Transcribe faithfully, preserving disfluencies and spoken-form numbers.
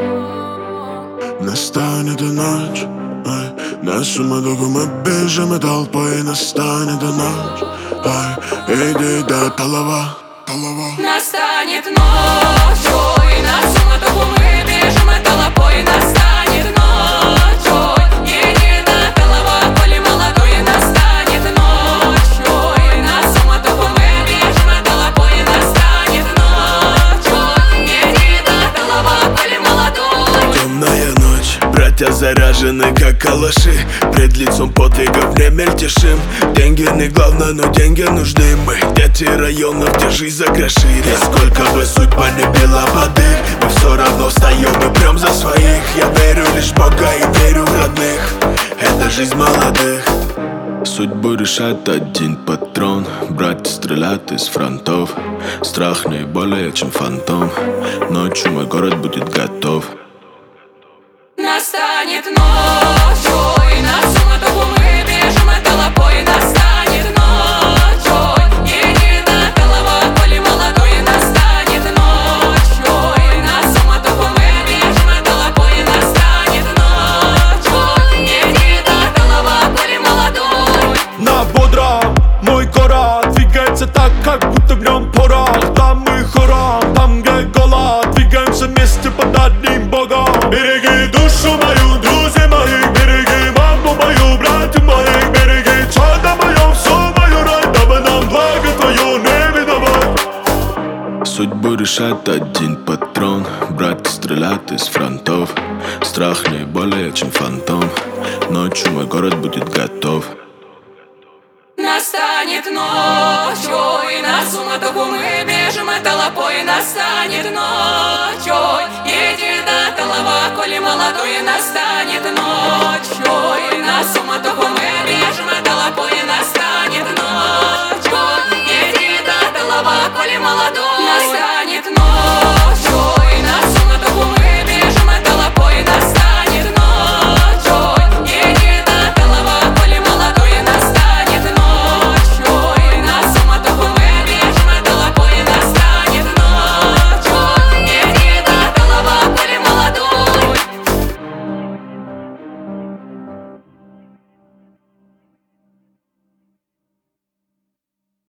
Настанет и ночь, ай, на суматоху мы бежим и толпой. Настанет и ночь, ай, иди до толова, толова. Настанет ночь, ой, на суматоху мы бежим и толпой. Настанет ночь, ой, иди до толова, коли молодой. Настанет ночь, ой, на суматоху мы бежим и толпой. Настанет ночь, ой, иди до толова, коли молодой. Темная ночь, братья заряжены как калаши. Пред лицом подвигов не мельтешим. Деньги не главное, но деньги нужны. Мы дети районов, где жизнь закрошили. Сколько бы судьба не била под их, мы все равно встаем и прям за своих. Я верю лишь в Бога и верю в родных. Это жизнь молодых. Судьбу решает один патрон. Братья стреляют из фронтов. Страх не более чем фантом. Ночью мой город будет готов. Настанет ночь, ой, на суматоху мы бежим и толпой. Настанет ночь, ой, иди до толова, коли молодой. Настанет ночь, ой, на суматоху мы бежим и толпой. Настанет ночь, ой, иди до толова, коли молодой. На бодром мой город двигается так, как будто в нем порох. Там мы хором, там где голод, двигаемся вместе под одним богом. Береги душу мою, друзей моих, береги маму мою, братьев моих, береги чадо мое, все мое рай, дабы нам благо твое не видовать. Судьбу решает один патрон. Братья стреляют из фронтов. Страх не более чем фантом. Ночью мой город будет готов. Настанет ночь, ой, на суматоху мы бежим и толпой. Настанет ночь, ой, иди до толова, коли молодой. Настанет ночь,